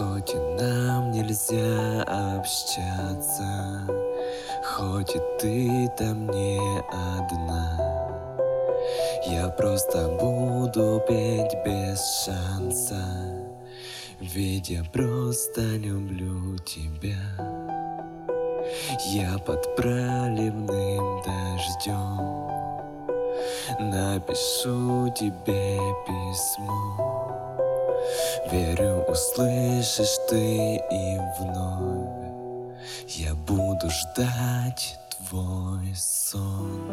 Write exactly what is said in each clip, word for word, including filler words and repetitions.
Хоть и нам нельзя общаться, хоть и ты там не одна, я просто буду петь без шанса, ведь я просто люблю тебя. Я под проливным дождем напишу тебе письмо. Верю, услышишь ты и вновь я буду ждать твой сон.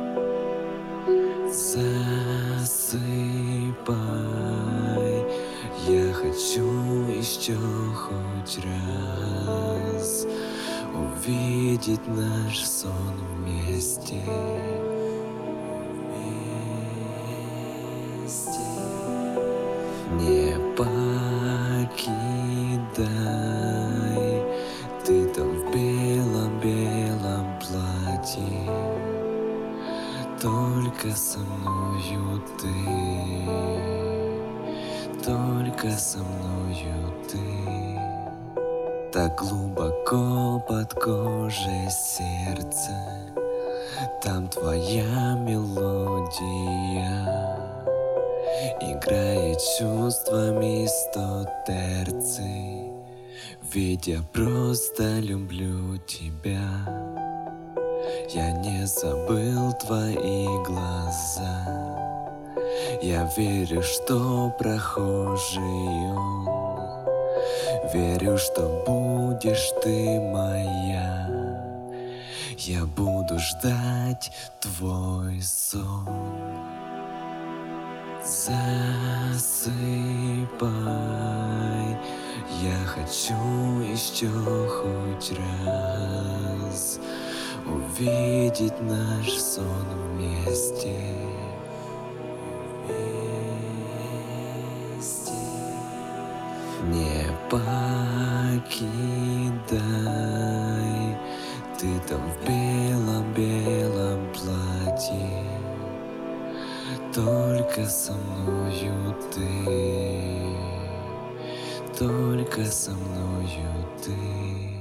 Засыпай, я хочу еще хоть раз увидеть наш сон вместе. Вместе. Не покидай, ты там в белом-белом платье, только со мною ты, только со мною ты. Так глубоко под кожей сердца, там твоя мелодия играет чувствами сто терций, ведь я просто люблю тебя. Я не забыл твои глаза, я верю, что прохожий он, верю, что будешь ты моя. Я буду ждать твой сон. Засыпай, я хочу еще хоть раз увидеть наш сон вместе. Вместе. Не покидай, ты там в белом-белом платье, только со мною ты, только со мною ты.